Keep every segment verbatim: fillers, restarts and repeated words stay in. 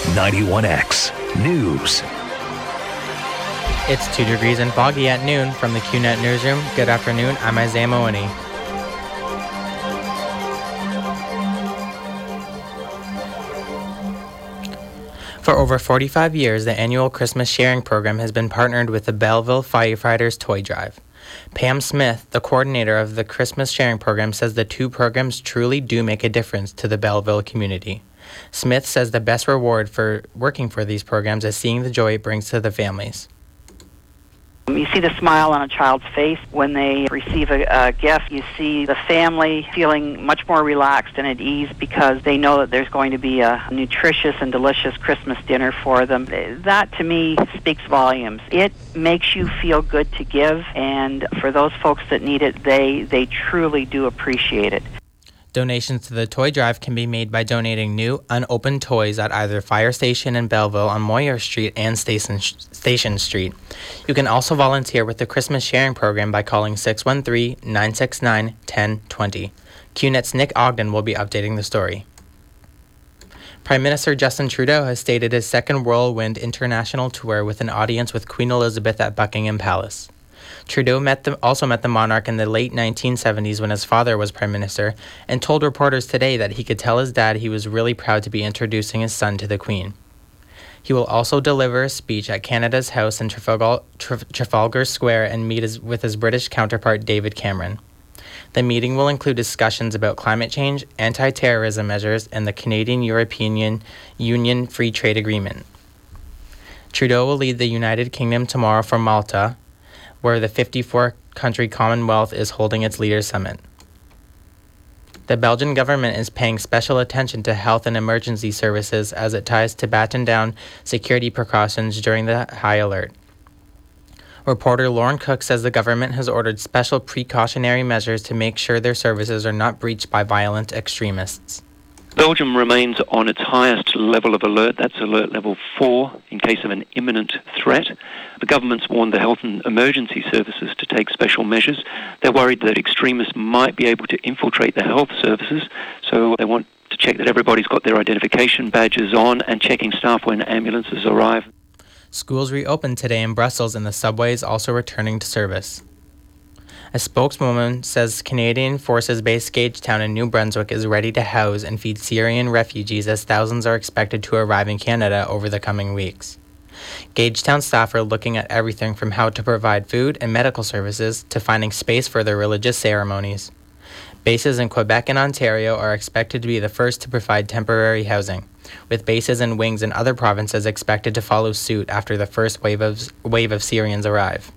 ninety-one X News. It's two degrees and foggy at noon from the Q Net Newsroom. Good afternoon, I'm Isaiah Mooney. For over forty-five years, the annual Christmas sharing program has been partnered with the Belleville Firefighters Toy Drive. Pam Smith, the coordinator of the Christmas sharing program, says the two programs truly do make a difference to the Belleville community. Smith says the best reward for working for these programs is seeing the joy it brings to the families. You see the smile on a child's face when they receive a, a gift. You see the family feeling much more relaxed and at ease because they know that there's going to be a nutritious and delicious Christmas dinner for them. That, to me, speaks volumes. It makes you feel good to give, and for those folks that need it, they, they truly do appreciate it. Donations to the toy drive can be made by donating new, unopened toys at either Fire Station in Belleville on Moyer Street and Station, Station Street. You can also volunteer with the Christmas sharing program by calling six one three, nine six nine, one zero two zero. Q Net's Nick Ogden will be updating the story. Prime Minister Justin Trudeau has stated his second Whirlwind International tour with an audience with Queen Elizabeth at Buckingham Palace. Trudeau met the, also met the monarch in the late nineteen seventies when his father was Prime Minister and told reporters today that he could tell his dad he was really proud to be introducing his son to the Queen. He will also deliver a speech at Canada's House in Trafalgar, Trafalgar Square and meet his, with his British counterpart David Cameron. The meeting will include discussions about climate change, anti-terrorism measures, and the Canadian-European Union Free Trade Agreement. Trudeau will lead the United Kingdom tomorrow for Malta, where the fifty-four country Commonwealth is holding its Leaders Summit. The Belgian government is paying special attention to health and emergency services as it tries to batten down security precautions during the high alert. Reporter Lauren Cook says the government has ordered special precautionary measures to make sure their services are not breached by violent extremists. Belgium remains on its highest level of alert. That's alert level four in case of an imminent threat. The government's warned the health and emergency services to take special measures. They're worried that extremists might be able to infiltrate the health services, so they want to check that everybody's got their identification badges on and checking staff when ambulances arrive. Schools reopened today in Brussels and the subway is also returning to service. A spokeswoman says Canadian Forces Base Gagetown in New Brunswick is ready to house and feed Syrian refugees as thousands are expected to arrive in Canada over the coming weeks. Gagetown staff are looking at everything from how to provide food and medical services to finding space for their religious ceremonies. Bases in Quebec and Ontario are expected to be the first to provide temporary housing, with bases and wings in other provinces expected to follow suit after the first wave of, wave of Syrians arrive.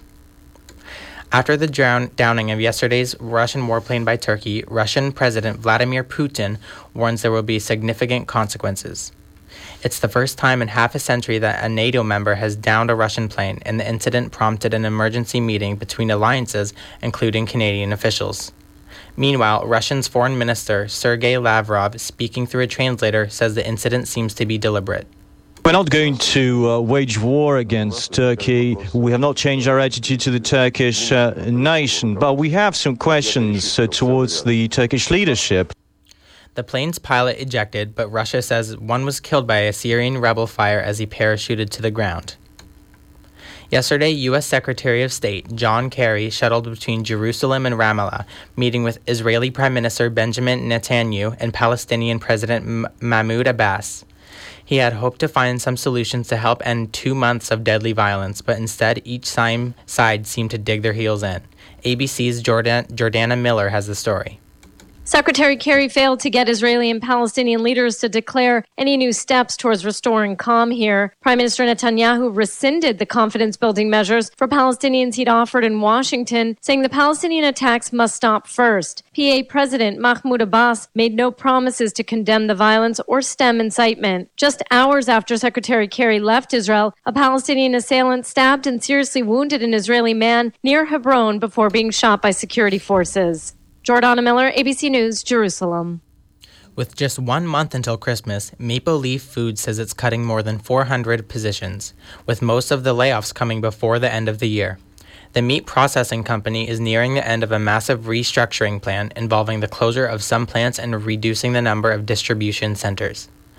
After the drown- downing of yesterday's Russian warplane by Turkey, Russian President Vladimir Putin warns there will be significant consequences. It's the first time in half a century that a NATO member has downed a Russian plane, and the incident prompted an emergency meeting between alliances, including Canadian officials. Meanwhile, Russia's Foreign Minister Sergei Lavrov, speaking through a translator, says the incident seems to be deliberate. We're not going to uh, wage war against Turkey. We have not changed our attitude to the Turkish uh, nation, but we have some questions uh, towards the Turkish leadership. The plane's pilot ejected, but Russia says one was killed by a Syrian rebel fire as he parachuted to the ground. Yesterday, U S Secretary of State John Kerry shuttled between Jerusalem and Ramallah, meeting with Israeli Prime Minister Benjamin Netanyahu and Palestinian President M- Mahmoud Abbas. He had hoped to find some solutions to help end two months of deadly violence, but instead each side seemed to dig their heels in. A B C's Jordan, Jordana Miller has the story. Secretary Kerry failed to get Israeli and Palestinian leaders to declare any new steps towards restoring calm here. Prime Minister Netanyahu rescinded the confidence-building measures for Palestinians he'd offered in Washington, saying the Palestinian attacks must stop first. P A President Mahmoud Abbas made no promises to condemn the violence or stem incitement. Just hours after Secretary Kerry left Israel, a Palestinian assailant stabbed and seriously wounded an Israeli man near Hebron before being shot by security forces. Jordana Miller, A B C News, Jerusalem. With just one month until Christmas, Maple Leaf Foods says it's cutting more than four hundred positions, with most of the layoffs coming before the end of the year. The meat processing company is nearing the end of a massive restructuring plan involving the closure of some plants and reducing the number of distribution centers.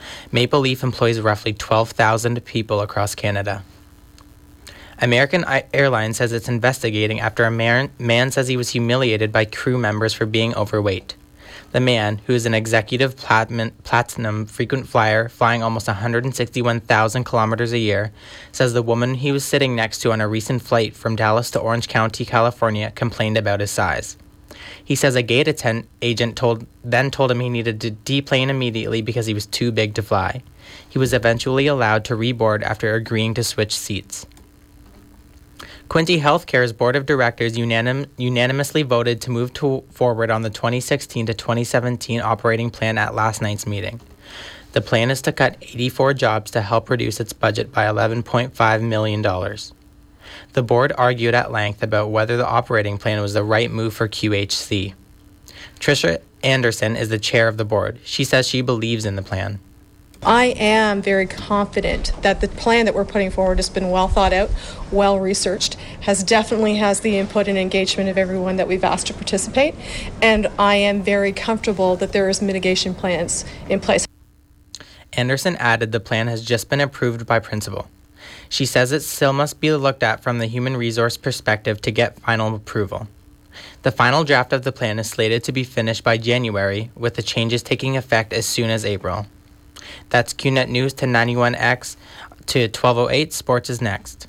Maple Leaf employs roughly twelve thousand people across Canada. American Airlines says it's investigating after a man, man says he was humiliated by crew members for being overweight. The man, who is an executive platinum, platinum frequent flyer flying almost one hundred sixty-one thousand kilometers a year, says the woman he was sitting next to on a recent flight from Dallas to Orange County, California, complained about his size. He says a gate attend- agent told then told him he needed to deplane immediately because he was too big to fly. He was eventually allowed to reboard after agreeing to switch seats. Quinte Healthcare's board of directors unanim- unanimously voted to move to- forward on the twenty sixteen to twenty seventeen operating plan at last night's meeting. The plan is to cut eighty-four jobs to help reduce its budget by eleven point five million dollars. The board argued at length about whether the operating plan was the right move for Q H C. Tricia Anderson is the chair of the board. She says she believes in the plan. I am very confident that the plan that we're putting forward has been well thought out, well researched, has definitely has the input and engagement of everyone that we've asked to participate, and I am very comfortable that there is mitigation plans in place. Anderson added the plan has just been approved by principal. She says it still must be looked at from the human resource perspective to get final approval. The final draft of the plan is slated to be finished by January, with the changes taking effect as soon as April. That's Q Net News to ninety-one X to twelve oh eight. Sports is next.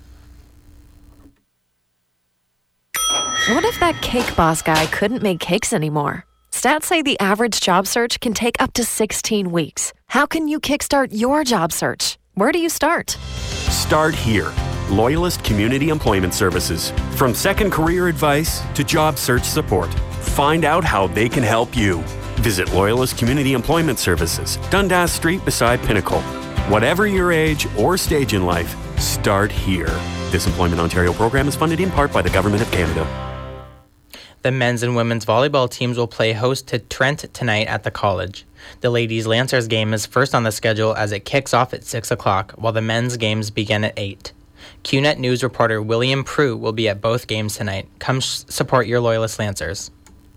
What if that Cake Boss guy couldn't make cakes anymore? Stats say the average job search can take up to sixteen weeks. How can you kickstart your job search? Where do you start? Start here. Loyalist Community Employment Services. From second career advice to job search support. Find out how they can help you. Visit Loyalist Community Employment Services, Dundas Street beside Pinnacle. Whatever your age or stage in life, start here. This Employment Ontario program is funded in part by the Government of Canada. The men's and women's volleyball teams will play host to Trent tonight at the college. The ladies' Lancers game is first on the schedule as it kicks off at six o'clock, while the men's games begin at eight. Q Net News reporter William Prue will be at both games tonight. Come sh- support your Loyalist Lancers.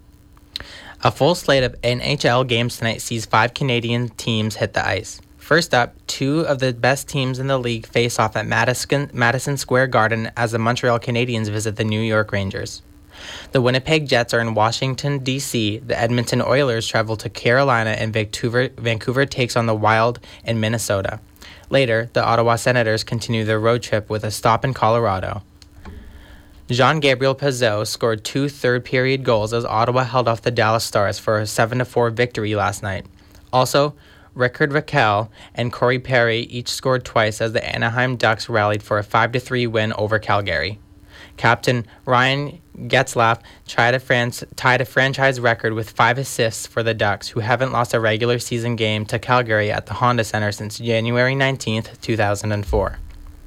A full slate of N H L games tonight sees five Canadian teams hit the ice. First up, two of the best teams in the league face off at Madison, Madison Square Garden as the Montreal Canadiens visit the New York Rangers. The Winnipeg Jets are in Washington, D C The Edmonton Oilers travel to Carolina, and Vancouver, Vancouver takes on the Wild in Minnesota. Later, the Ottawa Senators continue their road trip with a stop in Colorado. Jean-Gabriel Pageau scored two third-period goals as Ottawa held off the Dallas Stars for a seven to four victory last night. Also, Rickard Rakell and Corey Perry each scored twice as the Anaheim Ducks rallied for a five to three win over Calgary. Captain Ryan Getzlaf tied a, fran- tied a franchise record with five assists for the Ducks, who haven't lost a regular season game to Calgary at the Honda Center since January nineteenth, two thousand four.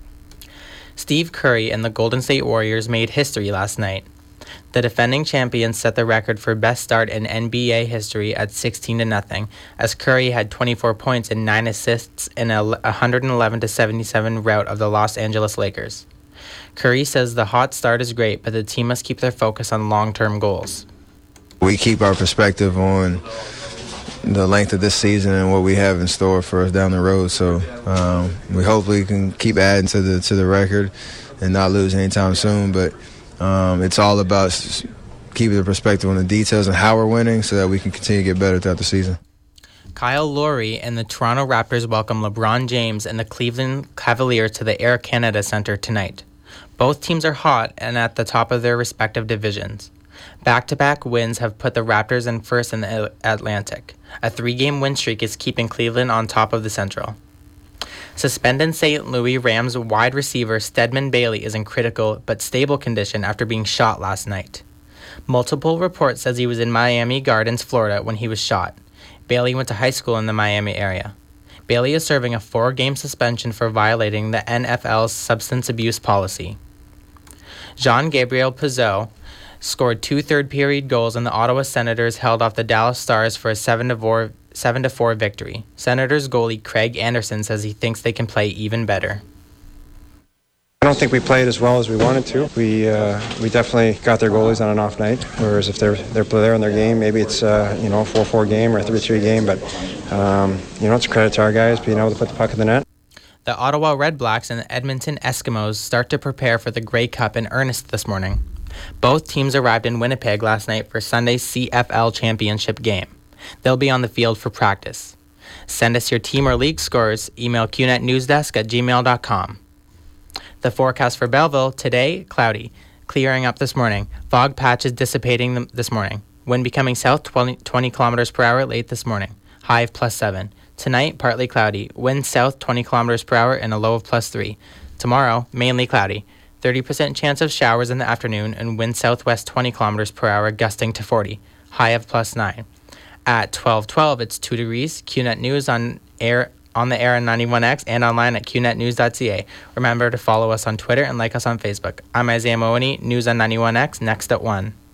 Steve Curry and the Golden State Warriors made history last night. The defending champions set the record for best start in N B A history at sixteen to nothing, as Curry had twenty-four points and nine assists in a one eleven to seventy-seven rout of the Los Angeles Lakers. Curry says the hot start is great, but the team must keep their focus on long-term goals. We keep our perspective on the length of this season and what we have in store for us down the road. So um, we hopefully can keep adding to the to the record and not lose anytime soon. But um, it's all about keeping the perspective on the details and how we're winning so that we can continue to get better throughout the season. Kyle Lowry and the Toronto Raptors welcome LeBron James and the Cleveland Cavaliers to the Air Canada Centre tonight. Both teams are hot and at the top of their respective divisions. Back-to-back wins have put the Raptors in first in the Atlantic. A three-game win streak is keeping Cleveland on top of the Central. Suspended Saint Louis Rams wide receiver Stedman Bailey is in critical but stable condition after being shot last night. Multiple reports says he was in Miami Gardens, Florida when he was shot. Bailey went to high school in the Miami area. Bailey is serving a four-game suspension for violating the N F L's substance abuse policy. Jean-Gabriel Pageau scored two third-period goals, and the Ottawa Senators held off the Dallas Stars for a seven to four victory. Senators goalie Craig Anderson says he thinks they can play even better. I don't think we played as well as we wanted to. We uh, we definitely got their goalies on an off night, whereas if they're they're there in their game, maybe it's uh, you know a four four game or a three three game. But Um, you know, it's a credit to our guys being able to put the puck in the net. The Ottawa Red Blacks and the Edmonton Eskimos start to prepare for the Grey Cup in earnest this morning. Both teams arrived in Winnipeg last night for Sunday's C F L championship game. They'll be on the field for practice. Send us your team or league scores. Email q net newsdesk at gmail dot com. The forecast for Belleville, today, cloudy. Clearing up this morning. Fog patches dissipating this morning. Wind becoming south twenty, twenty kilometers per hour late this morning. High of plus seven. Tonight, partly cloudy. Wind south twenty kilometers per hour and a low of plus three. Tomorrow, mainly cloudy. thirty percent chance of showers in the afternoon and wind southwest twenty kilometers per hour gusting to forty. High of plus nine. At twelve twelve, it's two degrees. Q Net News on air on the air on ninety-one X and online at q net news dot c a. Remember to follow us on Twitter and like us on Facebook. I'm Isaiah Mooney, News on ninety-one X, next at one.